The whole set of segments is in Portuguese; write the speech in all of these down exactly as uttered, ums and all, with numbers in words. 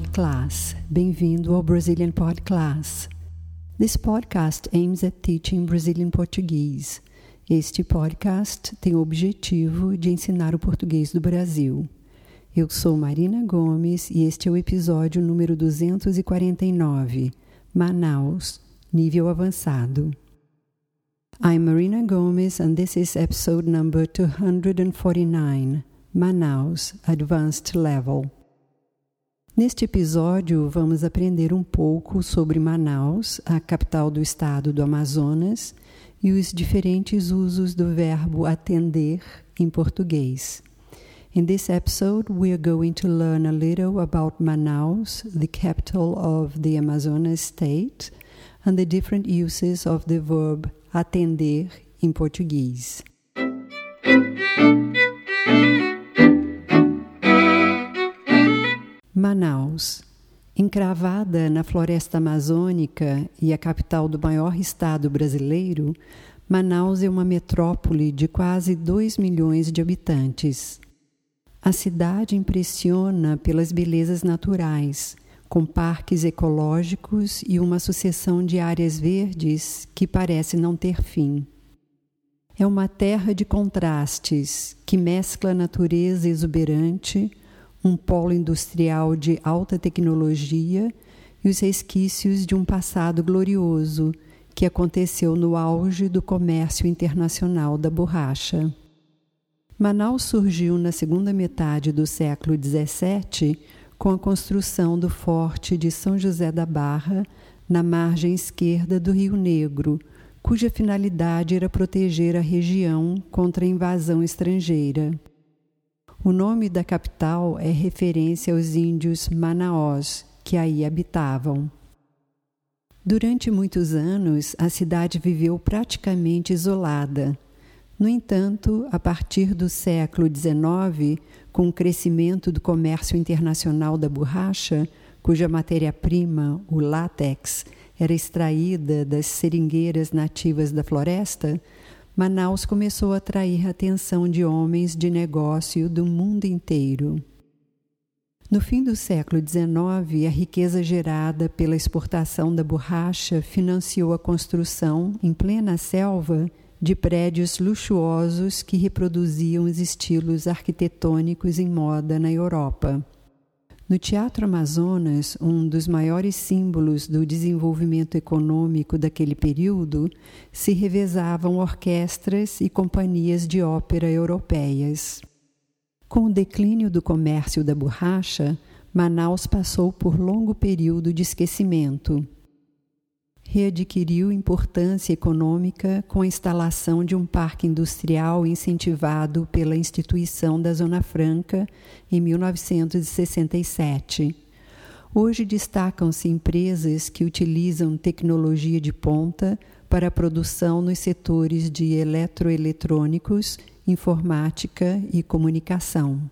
Podclass. Bem-vindo ao Brazilian Podclass. This podcast aims at teaching Brazilian Portuguese. Este podcast tem o objetivo de ensinar o português do Brasil. Eu sou Marina Gomes e este é o episódio número duzentos e quarenta e nove, Manaus, nível avançado. I'm Marina Gomes and this is episode number two hundred forty-nine, Manaus, Advanced Level. Neste episódio, vamos aprender um pouco sobre Manaus, a capital do estado do Amazonas, e os diferentes usos do verbo atender em português. In this episode, we are going to learn a little about Manaus, the capital of the Amazonas state, and the different uses of the verb atender em português. Manaus. Encravada na floresta amazônica e a capital do maior estado brasileiro, Manaus é uma metrópole de quase dois milhões de habitantes. A cidade impressiona pelas belezas naturais, com parques ecológicos e uma sucessão de áreas verdes que parece não ter fim. É uma terra de contrastes que mescla a natureza exuberante, um polo industrial de alta tecnologia e os resquícios de um passado glorioso que aconteceu no auge do comércio internacional da borracha. Manaus surgiu na segunda metade do século dezessete com a construção do Forte de São José da Barra, na margem esquerda do Rio Negro, cuja finalidade era proteger a região contra a invasão estrangeira. O nome da capital é referência aos índios Manaós, que aí habitavam. Durante muitos anos, a cidade viveu praticamente isolada. No entanto, a partir do século dezenove, com o crescimento do comércio internacional da borracha, cuja matéria-prima, o látex, era extraída das seringueiras nativas da floresta, Manaus começou a atrair a atenção de homens de negócio do mundo inteiro. No fim do século dezenove, a riqueza gerada pela exportação da borracha financiou a construção, em plena selva, de prédios luxuosos que reproduziam os estilos arquitetônicos em moda na Europa. No Teatro Amazonas, um dos maiores símbolos do desenvolvimento econômico daquele período, se revezavam orquestras e companhias de ópera europeias. Com o declínio do comércio da borracha, Manaus passou por longo período de esquecimento. Readquiriu importância econômica com a instalação de um parque industrial incentivado pela instituição da Zona Franca em mil novecentos e sessenta e sete. Hoje destacam-se empresas que utilizam tecnologia de ponta para a produção nos setores de eletroeletrônicos, informática e comunicação.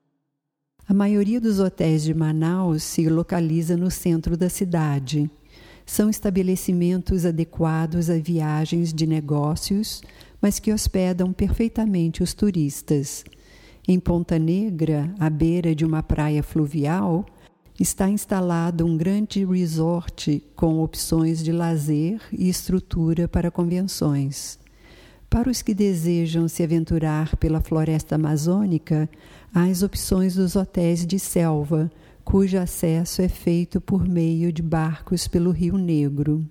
A maioria dos hotéis de Manaus se localiza no centro da cidade. São estabelecimentos adequados a viagens de negócios, mas que hospedam perfeitamente os turistas. Em Ponta Negra, à beira de uma praia fluvial, está instalado um grande resort com opções de lazer e estrutura para convenções. Para os que desejam se aventurar pela floresta amazônica, há as opções dos hotéis de selva, cujo acesso é feito por meio de barcos pelo Rio Negro.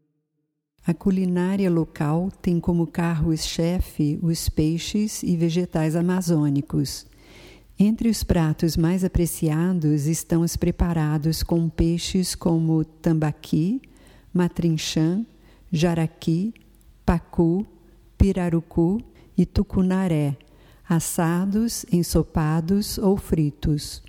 A culinária local tem como carro-chefe os peixes e vegetais amazônicos. Entre os pratos mais apreciados estão os preparados com peixes como tambaqui, matrinchã, jaraqui, pacu, pirarucu e tucunaré, assados, ensopados ou fritos.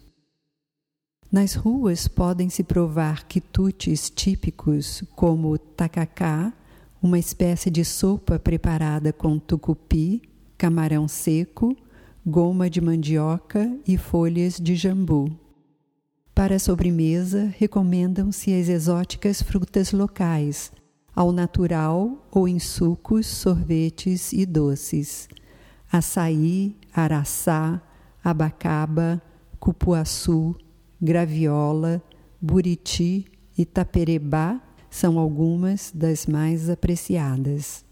Nas ruas podem-se provar quitutes típicos como tacacá, uma espécie de sopa preparada com tucupi, camarão seco, goma de mandioca e folhas de jambu. Para a sobremesa, recomendam-se as exóticas frutas locais, ao natural ou em sucos, sorvetes e doces. Açaí, araçá, abacaba, cupuaçu, graviola, Buriti e Taperebá são algumas das mais apreciadas.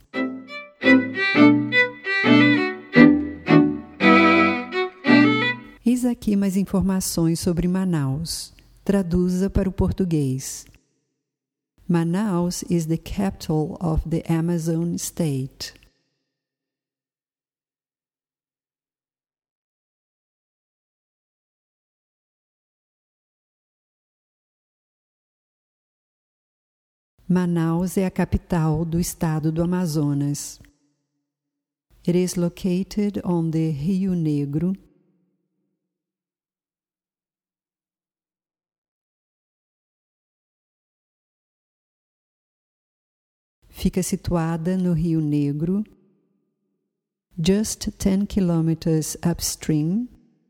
Eis aqui mais informações sobre Manaus. Traduza para o português. Manaus is the capital of the Amazon state. Manaus é a capital do estado do Amazonas. It is located on the Rio Negro, fica situada no Rio Negro, just ten kilometers upstream,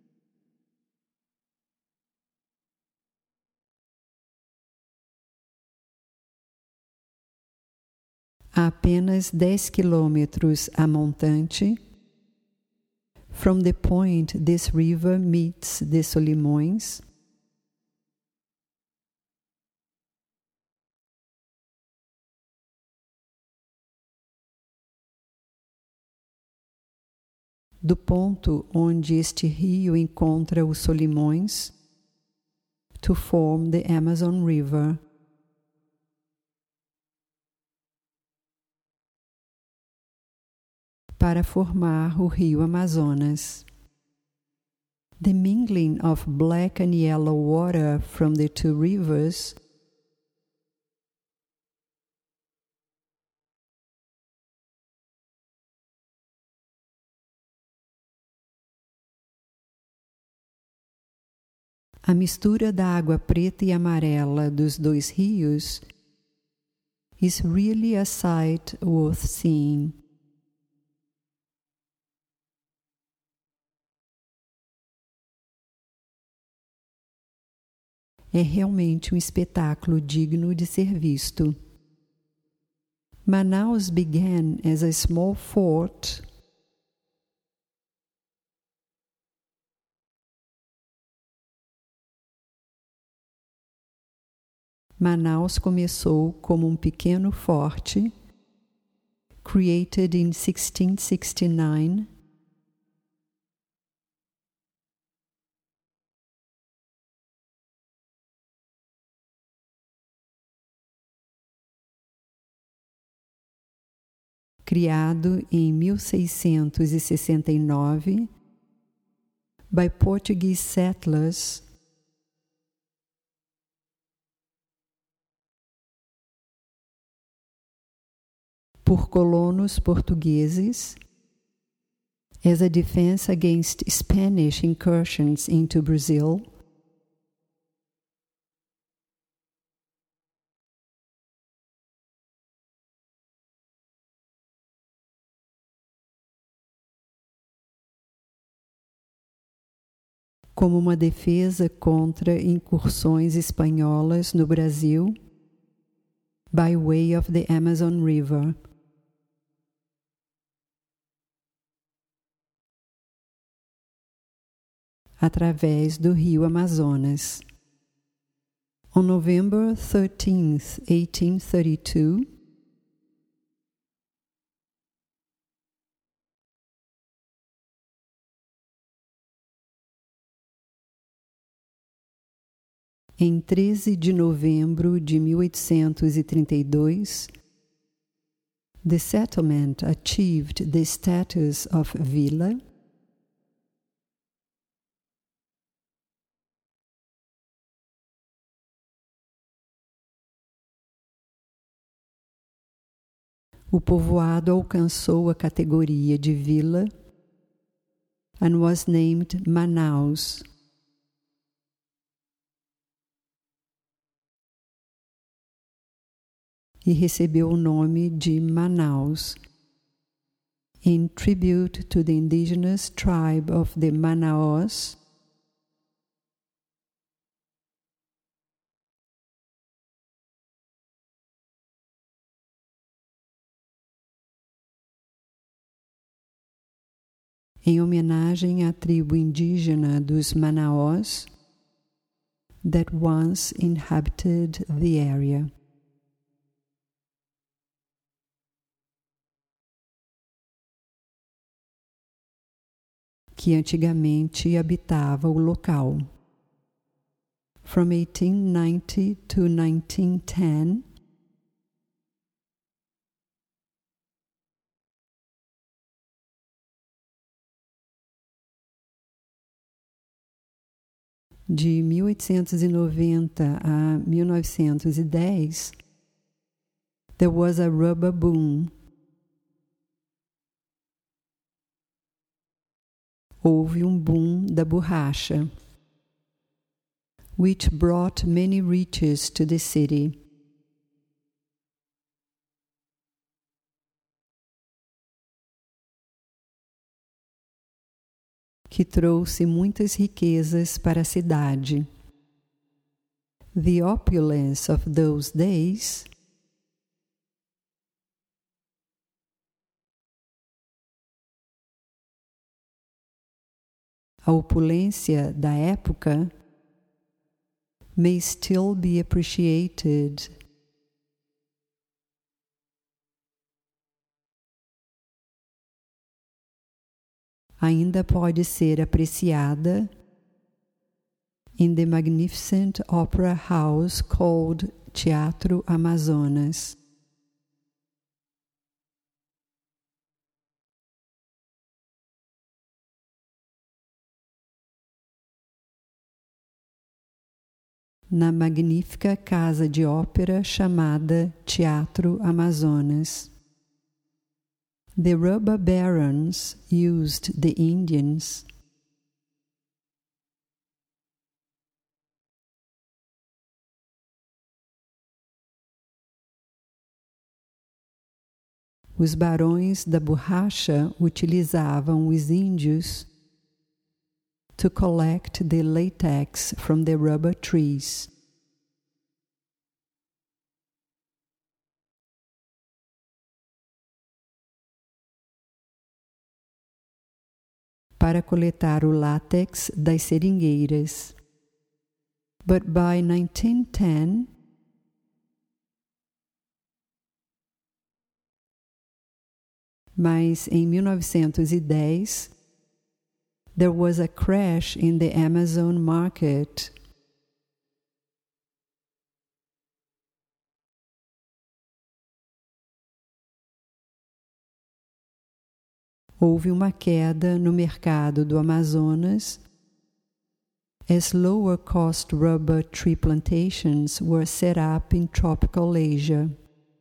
a apenas dez quilômetros a montante, from the point this river meets the Solimões, do ponto onde este rio encontra os Solimões, to form the Amazon River. Para formar o rio Amazonas. The mingling of black and yellow water from the two rivers A mistura da água preta e amarela dos dois rios is really a sight worth seeing. É realmente um espetáculo digno de ser visto. Manaus began as a small fort Manaus começou como um pequeno forte, created in sixteen sixty-nine, criado em mil seiscentos e sessenta e nove by Portuguese settlers por colonos portugueses as a defense against Spanish incursions into Brazil, como uma defesa contra incursões espanholas no Brasil, by way of the Amazon River. Através do rio Amazonas. On November thirteenth, eighteen thirty-two, em treze de novembro de mil oitocentos e trinta e dois, the settlement achieved the status of villa, o povoado alcançou a categoria de vila and was named Manaus. E recebeu o nome de Manaus, in tribute to the indigenous tribe of the Manaus, em homenagem à tribo indígena dos Manaus, that once inhabited the area. Que antigamente habitava o local. From eighteen ninety to nineteen ten, de mil oitocentos e noventa a mil novecentos e dez, there was a rubber boom. Houve um boom da borracha, which brought many riches to the city. Que trouxe muitas riquezas para a cidade. The opulence of those days a opulência da época may still be appreciated ainda pode ser apreciada in the magnificent opera house called Teatro Amazonas. Na magnífica casa de ópera chamada Teatro Amazonas. The rubber barons used the Indians Os barões da borracha utilizavam os índios to collect the latex from the rubber trees. Para coletar o látex das seringueiras. But by nineteen ten, mas em mil novecentos e dez, there was a crash in the Amazon market. Houve uma queda no mercado do Amazonas as lower cost rubber tree plantations were set up in tropical Asia.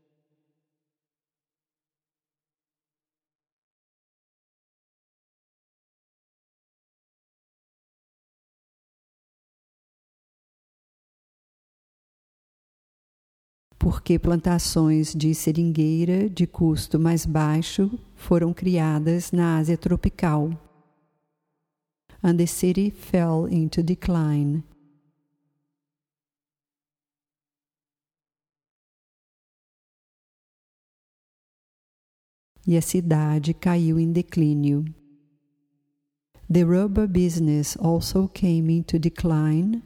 Porque plantações de seringueira de custo mais baixo foram criadas na Ásia tropical. And the city fell into decline. E a cidade caiu em declínio. The rubber business also came into decline.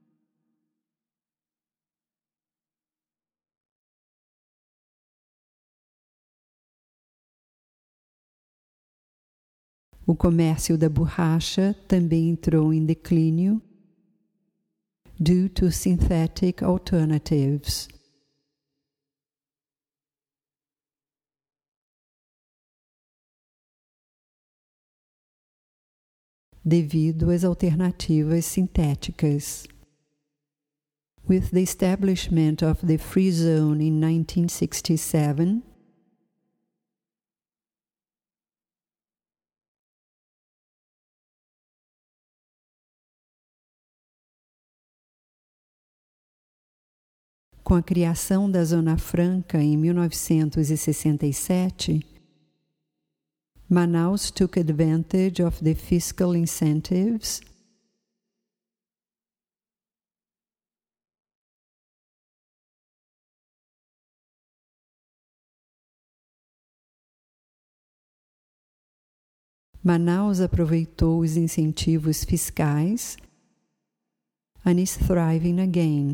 O comércio da borracha também entrou em declínio due to synthetic alternatives. Devido às alternativas sintéticas. With the establishment of the free zone in nineteen sixty-seven, com a criação da Zona Franca em mil novecentos e sessenta e sete, Manaus took advantage of the fiscal incentives Manaus aproveitou os incentivos fiscais and is thriving again.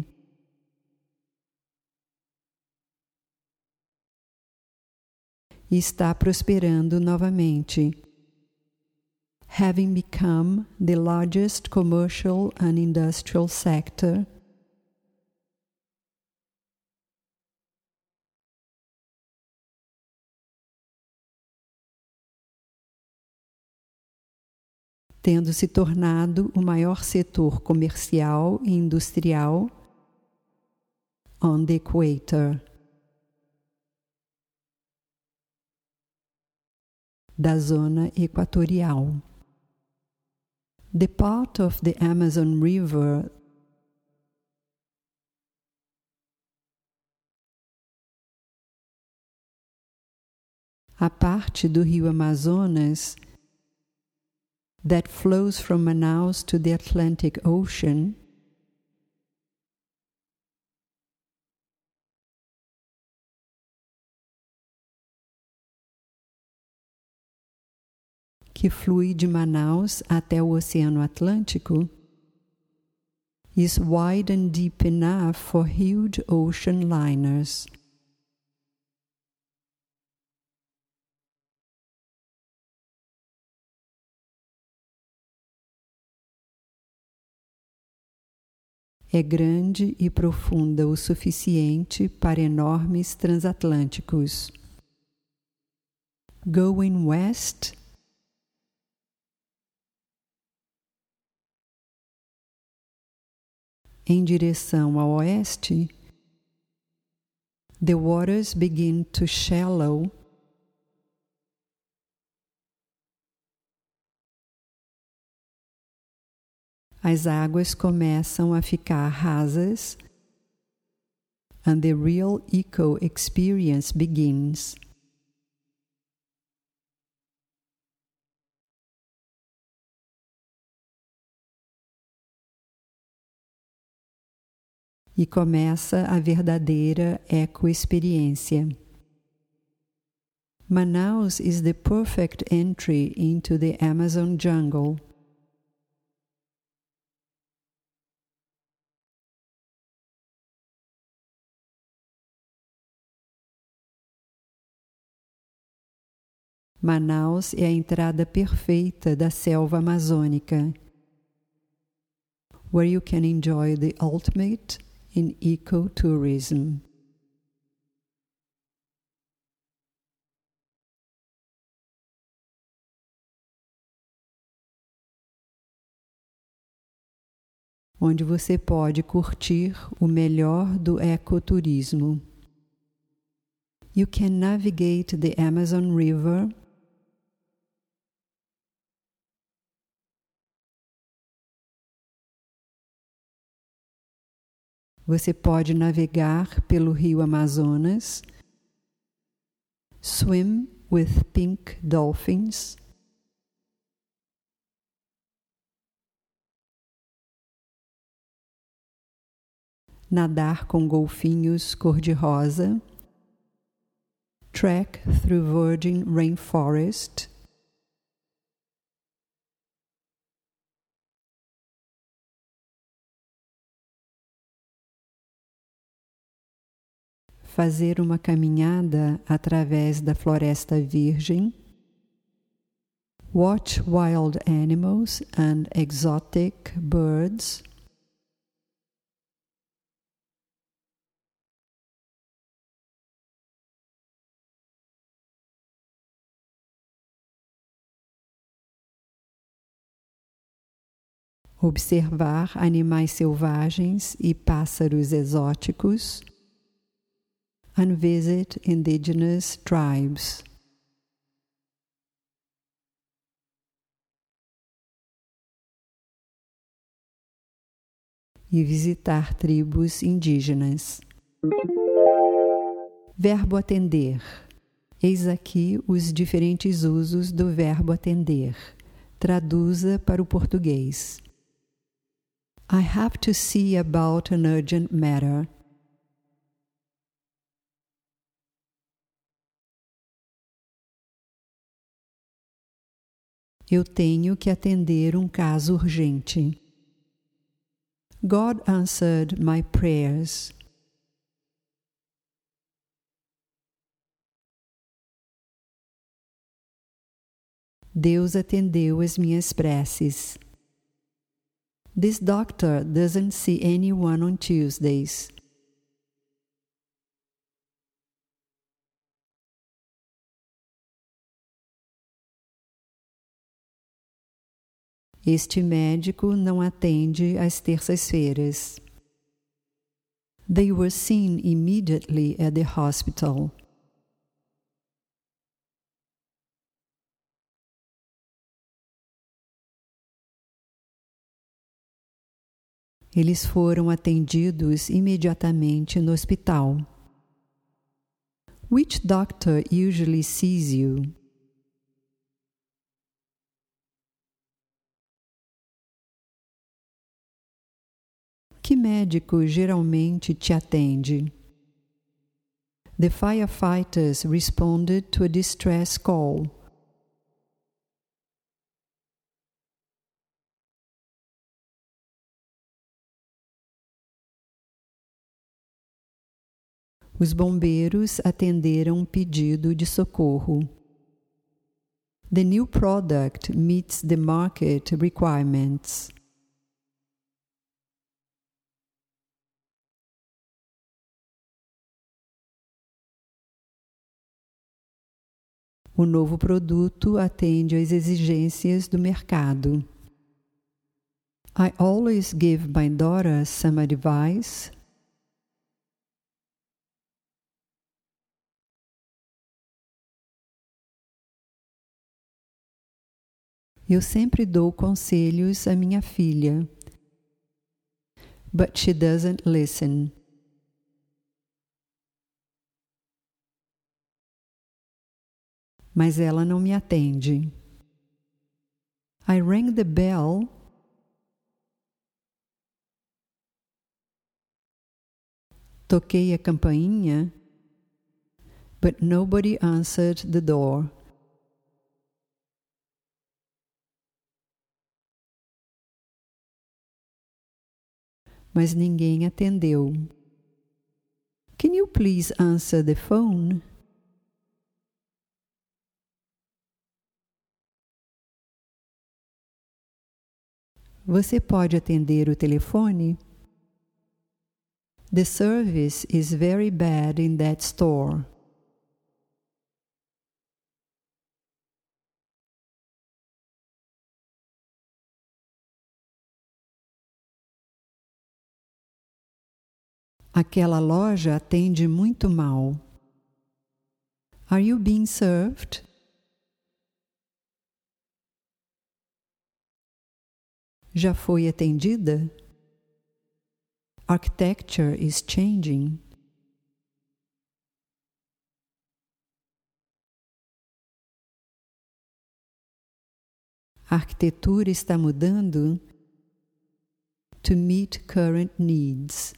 E está prosperando novamente, having become the largest commercial and industrial sector tendo se tornado o maior setor comercial e industrial on the equator, da zona equatorial. The part of the Amazon River a parte do rio Amazonas that flows from Manaus to the Atlantic Ocean que flui de Manaus até o Oceano Atlântico is wide and deep enough for huge ocean liners. É grande e profunda o suficiente para enormes transatlânticos. Going west, em direção ao oeste, the waters begin to shallow as águas começam a ficar rasas and the real eco experience begins. E começa a verdadeira eco-experiência. Manaus is the perfect entry into the Amazon jungle. Manaus é a entrada perfeita da selva amazônica, where you can enjoy the ultimate in ecotourism. Onde você pode curtir o melhor do ecoturismo. You can navigate the Amazon River Você pode navegar pelo rio Amazonas, swim with pink dolphins, nadar com golfinhos cor-de-rosa, trek through virgin rainforest, fazer uma caminhada através da floresta virgem, watch wild animals and exotic birds, observar animais selvagens e pássaros exóticos, and visit indigenous tribes. E visitar tribos indígenas. Verbo atender. Eis aqui os diferentes usos do verbo atender. Traduza para o português. I have to see about an urgent matter. Eu tenho que atender um caso urgente. God answered my prayers. Deus atendeu as minhas preces. This doctor doesn't see anyone on Tuesdays. Este médico não atende às terças-feiras. They were seen immediately at the hospital. Eles foram atendidos imediatamente no hospital. Which doctor usually sees you? Que médico geralmente te atende? The firefighters responded to a distress call. Os bombeiros atenderam um pedido de socorro. The new product meets the market requirements. O novo produto atende às exigências do mercado. I always give my daughter some advice. Eu sempre dou conselhos à minha filha. But she doesn't listen. Mas ela não me atende. I rang the bell. Toquei a campainha. But nobody answered the door. Mas ninguém atendeu. Can you please answer the phone? Você pode atender o telefone? The service is very bad in that store. Aquela loja atende muito mal. Are you being served? Já foi atendida? Architecture is changing. A arquitetura está mudando to meet current needs.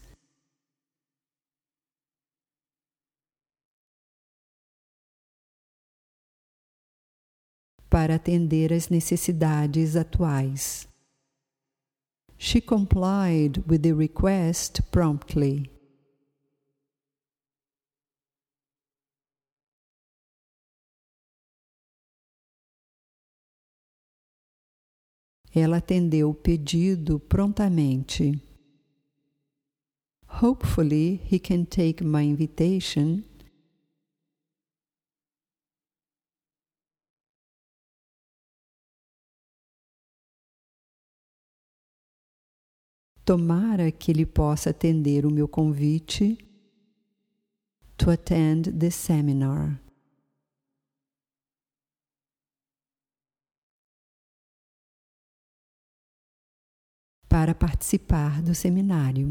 Para atender às necessidades atuais. She complied with the request promptly. Ela atendeu o pedido prontamente. Hopefully he can take my invitation. Tomara que ele possa atender o meu convite to attend the seminar. Para participar do seminário.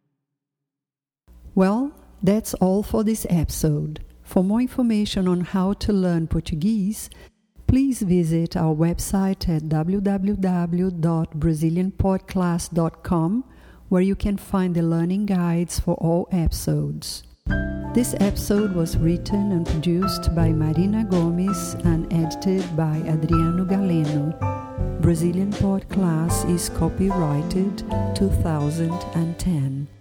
Well, that's all for this episode. For more information on how to learn Portuguese, please visit our website at w w w dot brazilian podcast dot com, where you can find the learning guides for all episodes. This episode was written and produced by Marina Gomes and edited by Adriano Galeno. Brazilian Pod class is copyrighted two thousand ten.